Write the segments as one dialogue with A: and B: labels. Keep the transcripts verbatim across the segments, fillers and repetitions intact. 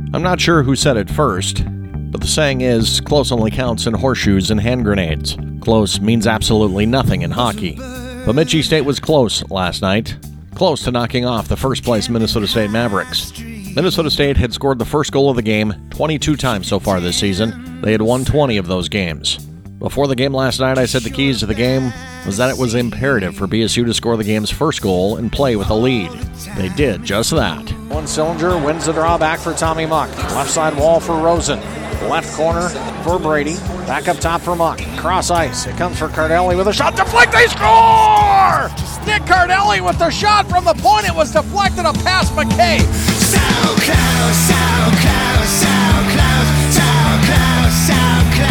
A: I'm not sure who said it first, but the saying is, close only counts in horseshoes and hand grenades. Close means absolutely nothing in hockey. Bemidji State was close last night, close to knocking off the first-place Minnesota State Mavericks. Minnesota State had scored the first goal of the game twenty-two times so far this season. They had won twenty of those games. Before the game last night, I said the keys to the game was that it was imperative for B S U to score the game's first goal and play with a lead. They did just that.
B: One cylinder wins the draw back for Tommy Muck. Left side wall for Rosen. Left corner for Brady. Back up top for Muck. Cross ice. It comes for Cardelli with a shot. Deflect. They score! Nick Cardelli with the shot from the point. It was deflected up past McKay.
C: So close, so close, so close, so close, so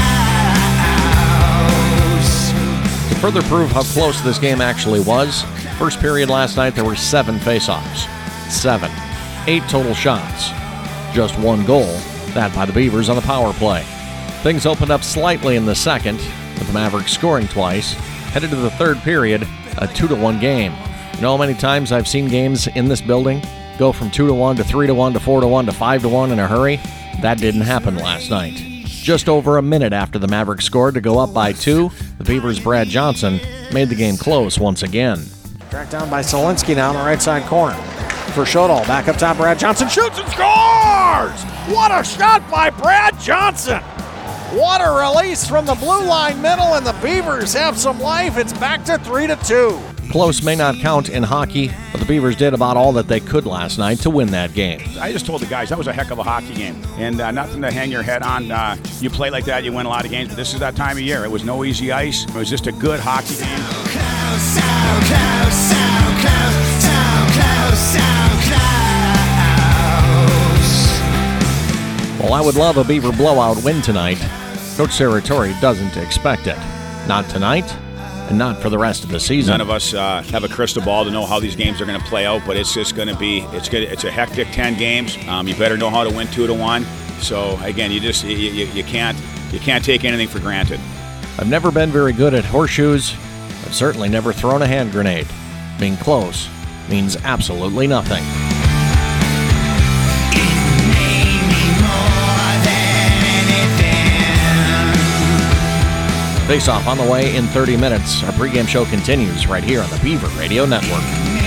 C: close.
A: To further prove how close this game actually was, first period last night there were seven faceoffs. Seven. Eight total shots. Just one goal, that by the Beavers on the power play. Things opened up slightly in the second, with the Mavericks scoring twice. Headed to the third period, a two to one game. You know how many times I've seen games in this building go from two to one to three to one to four to one to five to one in a hurry? That didn't happen last night. Just over a minute after the Mavericks scored to go up by two, the Beavers' Brad Johnson made the game close once again.
B: Tracked down by Solinsky now in the right side corner. For Shodal, back up top, Brad Johnson shoots and scores! What a shot by Brad Johnson! What a release from the blue line middle, and the Beavers have some life. It's back to three to two.
A: Close may not count in hockey, but the Beavers did about all that they could last night to win that game.
D: I just told the guys that was a heck of a hockey game, and uh, nothing to hang your head on. Uh, you play like that, you win a lot of games, but this is that time of year. It was no easy ice. It was just a good hockey game.
C: So close, so close, so close, so close, so close.
A: While I would love a Beaver blowout win tonight, Coach Serratore doesn't expect it. Not tonight, and not for the rest of the season.
D: None of us uh, have a crystal ball to know how these games are going to play out, but it's just going to be, it's good. It's a hectic ten games. Um, you better know how to win two to one. So again, you just you, you, you can't you can't take anything for granted.
A: I've never been very good at horseshoes. I've certainly never thrown a hand grenade. Being close means absolutely nothing. Face-off on the way in thirty minutes. Our pregame show continues right here on the Beaver Radio Network.